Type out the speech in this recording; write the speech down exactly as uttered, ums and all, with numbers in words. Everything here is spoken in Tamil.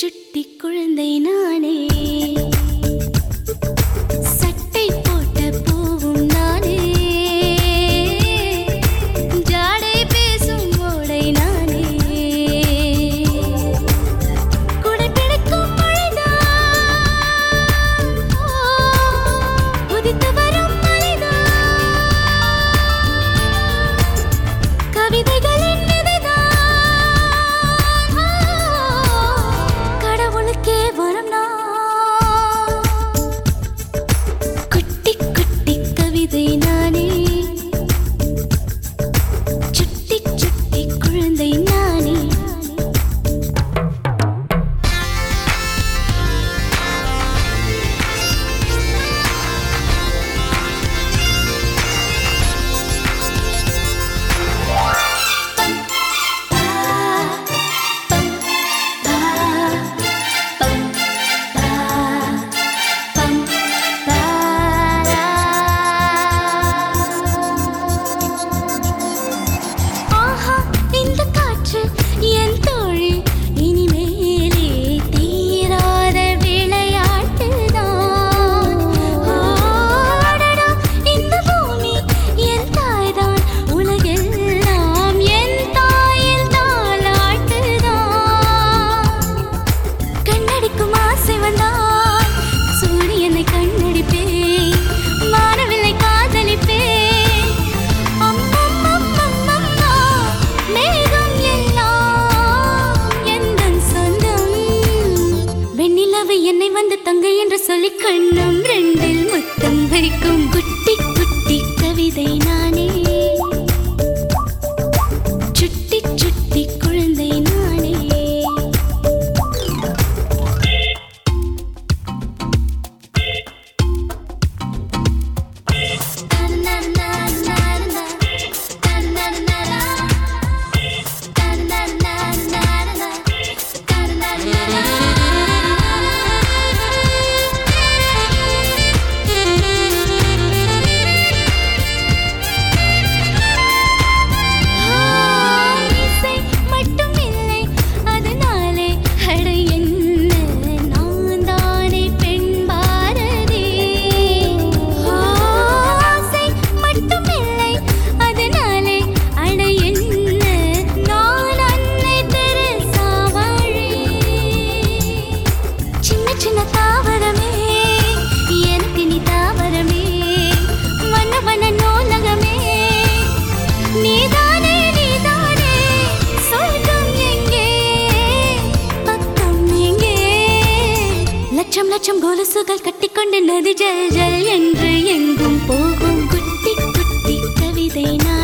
சுட்டி குழந்தை நானே, சட்டை போட்ட பூவும் நானே, ஜாடை பேசும் ஓடை நானே, குடை பிடிக்கும் மழைதான், உதித்து வரும் மலைதான், கவிதைகளின் நானே, சுட்டி சுட்டி குழந்தை நானே. என்னை வந்து தங்கை என்று சொல்லி கண்ணும் ரெண்டில் முத்தம் வைக்கும் குட்டி குட்டி கவிதை நானே, சுட்டி சுட்டி குழந்தை நானே. லட்சம் லட்சம் கொலுசுகள் கட்டிக்கொண்டு நதி ஜல் ஜல் என்று எங்கும் போகும் குட்டி குட்டி கவிதை நான்.